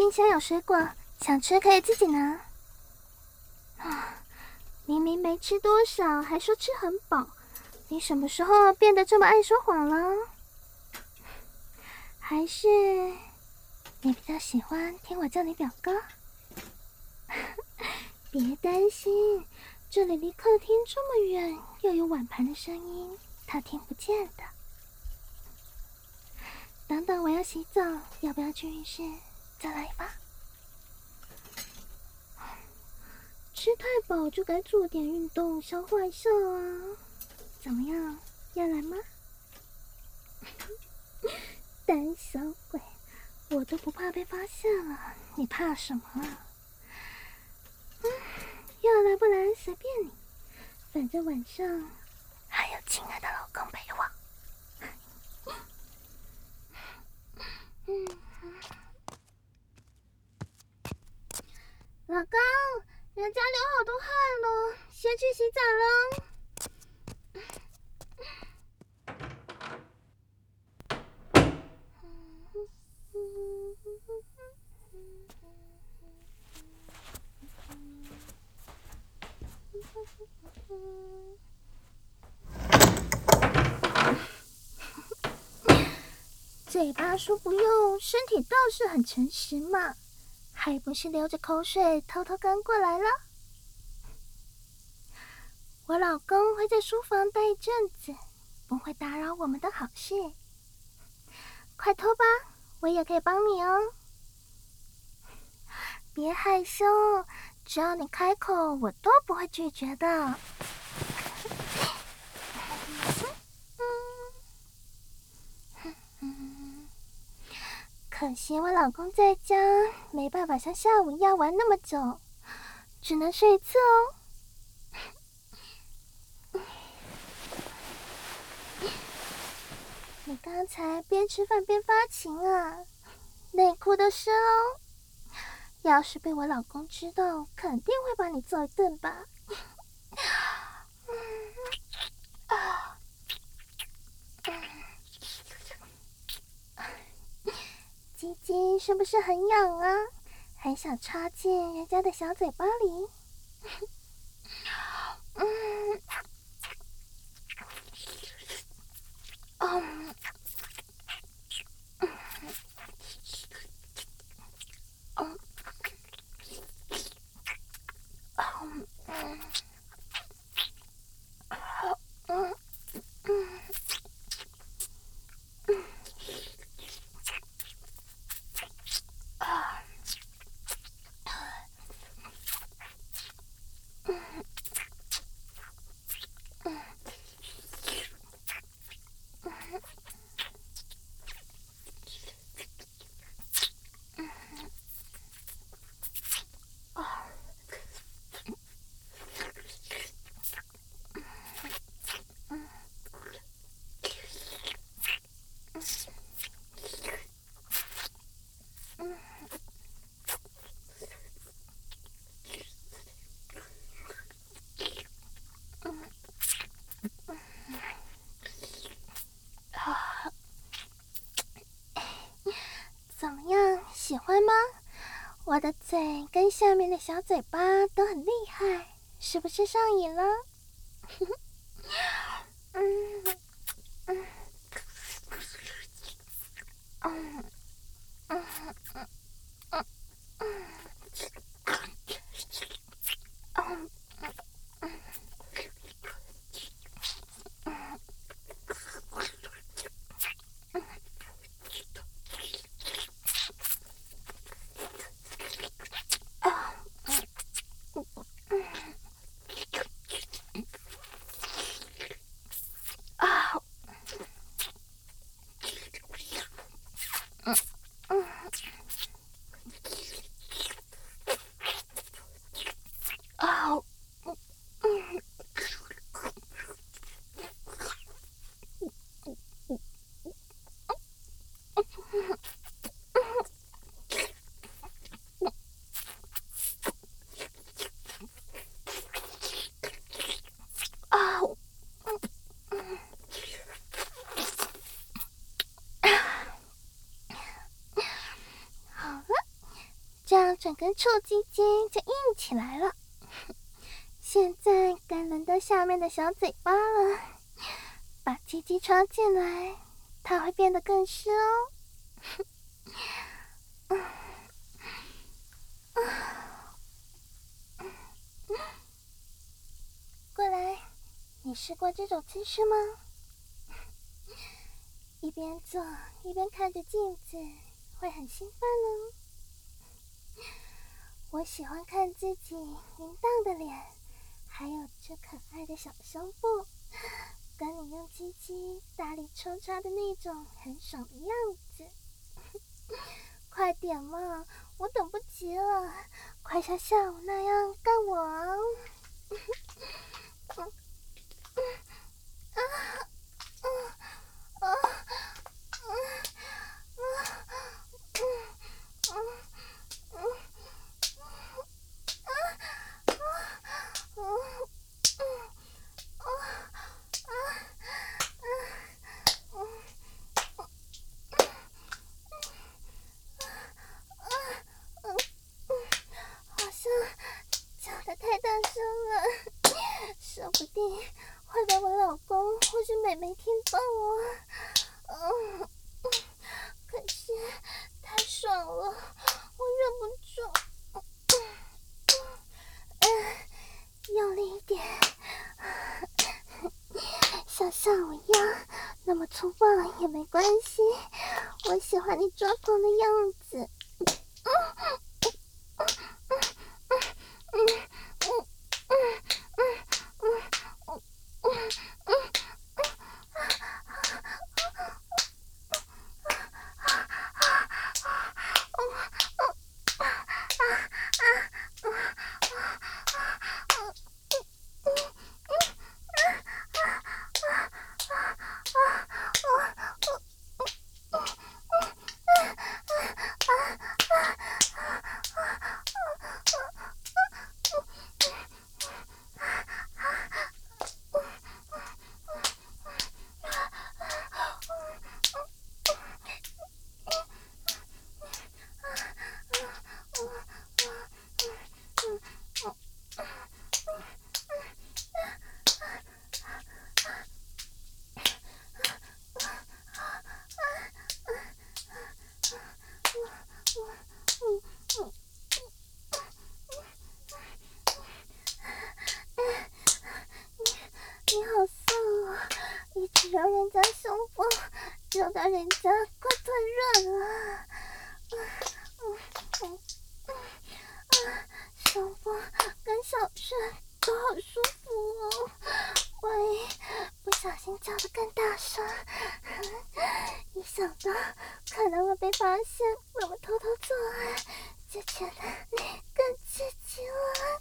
冰箱有水果，想吃可以自己拿。明明没吃多少，还说吃很饱，你什么时候变得这么爱说谎了？还是你比较喜欢听我叫你表哥？别担心，这里离客厅这么远，又有碗盘的声音，他听不见的。等等，我要洗澡，要不要去浴室再来一发？吃太饱就该做点运动，消化一下啊。怎么样，要来吗？胆小鬼，我都不怕被发现了，你怕什么啊？要来不来随便你，反正晚上还有亲爱的老公陪我。老公，人家流好多汗了，先去洗澡喽。嘴巴说不用，身体倒是很诚实嘛，还不是流着口水偷偷跟过来了。我老公会在书房待一阵子，不会打扰我们的好事。快脱吧，我也可以帮你哦。别害羞，只要你开口，我都不会拒绝的。可惜我老公在家，没办法像下午一样玩那么久，只能睡一次哦。你刚才边吃饭边发情啊，内裤都湿喽。要是被我老公知道，肯定会把你揍一顿吧。鸡鸡是不是很痒啊？还想插进人家的小嘴巴里？怎么样，喜欢吗？我的嘴跟下面的小嘴巴都很厉害，是不是上瘾了？ 整根臭鸡鸡就硬起来了。现在该轮到下面的小嘴巴了，把鸡鸡插进来，它会变得更湿哦。过来，你试过这种姿势吗？一边做一边看着镜子，会很兴奋哦。我喜欢看自己淫荡的脸，还有这可爱的小胸部，跟你用鸡鸡大力抽插的那种很爽的样子。快点嘛，我等不及了，快像下午那样干我啊！好像叫得太大声了，说不定会被我老公或是妹妹听到哦。可是太爽了，我忍不住。用力一点，像我一样那么粗暴也没关系，我喜欢你抓狂的样子。你好色哦，一直揉人家胸部，揉到人家快退软了。胸部跟小穴都好舒服哦，万一不小心叫得更大声，一想到可能会被发现我们偷偷做爱，就觉得更刺激了。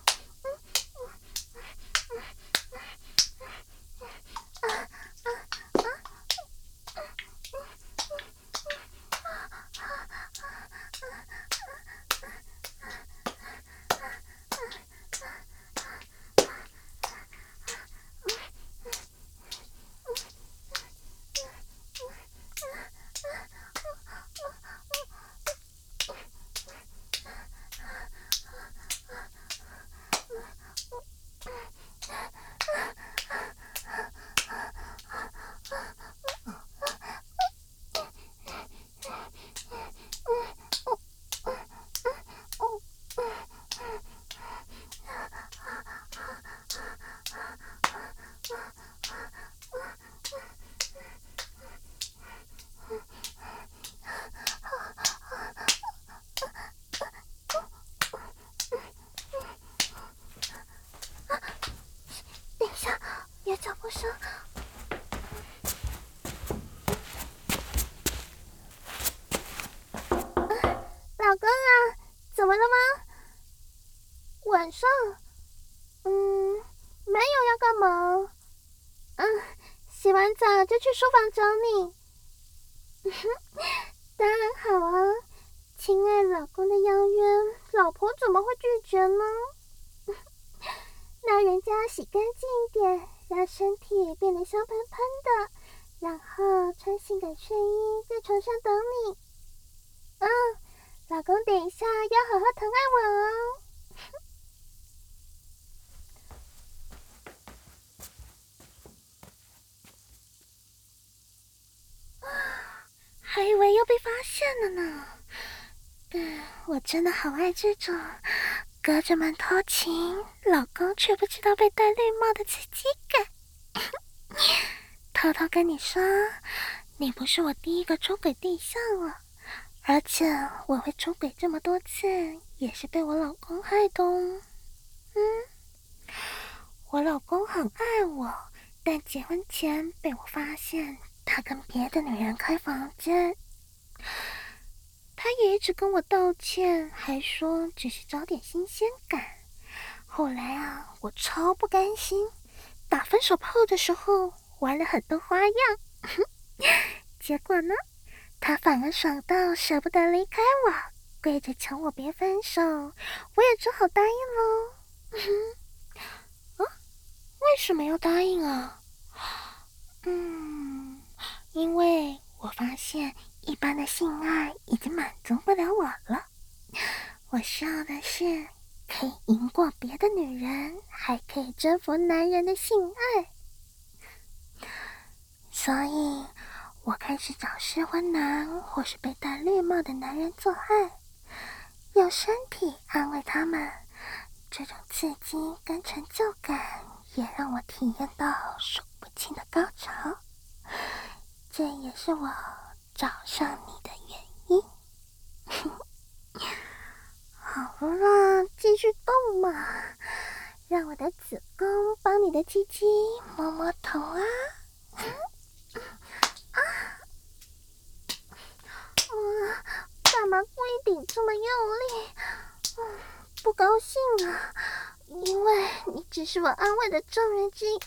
等一下，别脚步声。老公啊，怎么了吗？晚上？没有要干嘛。洗完澡就去书房找你。当然好啊，亲爱老公的邀约，老婆怎么会拒绝呢？那人家洗干净一点，让身体变得香喷喷的，然后穿性感睡衣在床上等你。老老公等一下要好好疼爱我哦。还以为又被发现了呢。但我真的好爱这种隔着门偷情，老公却不知道被戴绿帽的刺激感。偷偷跟你说，你不是我第一个出轨对象了，而且我会出轨这么多次，也是被我老公害的哦。我老公很爱我，但结婚前被我发现他跟别的女人开房间。他也一直跟我道歉，还说只是找点新鲜感。后来啊，我超不甘心，打分手炮的时候玩了很多花样，结果呢，他反而爽到舍不得离开我，跪着求我别分手，我也只好答应喽。为什么要答应啊？因为我发现一般的性爱已经满足不了我了，我需要的是可以赢过别的女人，还可以征服男人的性爱。所以我开始找失婚男或是被戴绿帽的男人做爱，用身体安慰他们。这种刺激跟成就感也让我体验到数不清的高潮，这也是我找上你的原因。好了，继续动嘛，让我的子宫帮你的鸡鸡摸摸头啊！干嘛故意顶这么用力？不高兴啊，因为你只是我安慰的众人之一。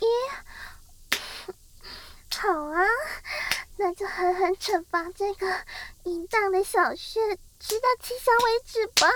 好啊，那就狠狠惩罚这个淫荡的小穴，直到气消为止吧。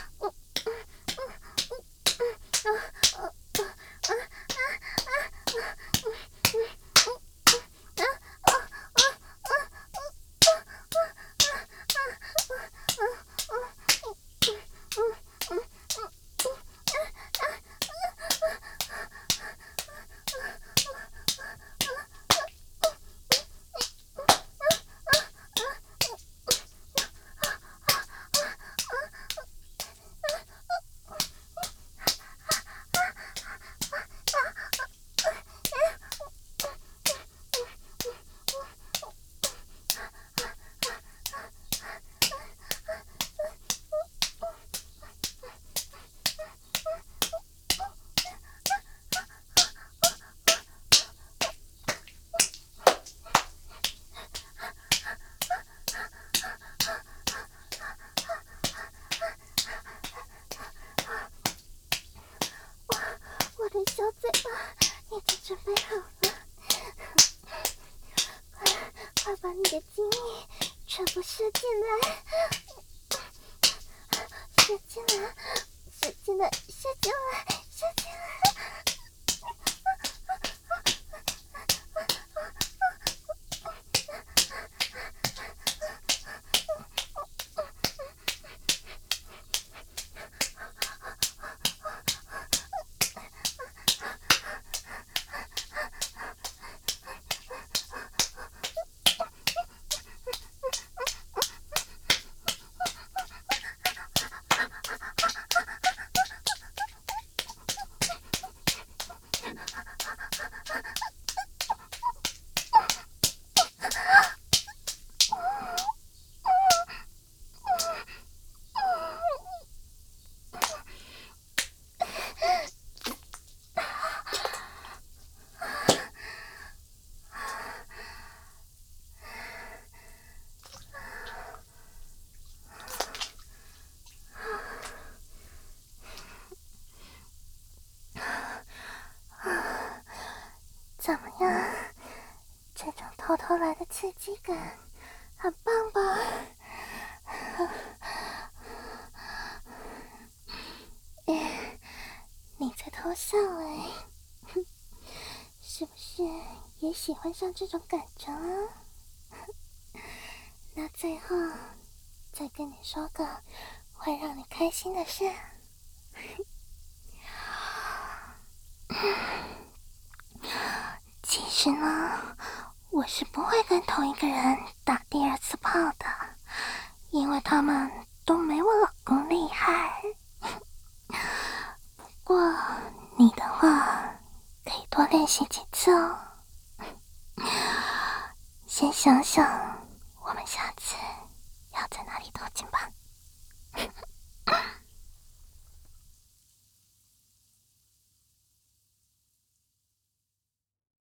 我的小嘴巴已经准备好了，快把你的精液全部射进来，射进来，射进来，射进来，射进来！怎么样？这种偷偷来的刺激感，很棒吧？你在偷笑哎？是不是也喜欢上这种感觉啊？那最后再跟你说个会让你开心的事。其实呢，我是不会跟同一个人打第二次炮的，因为他们都没我老公厉害。不过你的话，可以多练习几次哦。先想想，我们下次要在哪里偷情吧。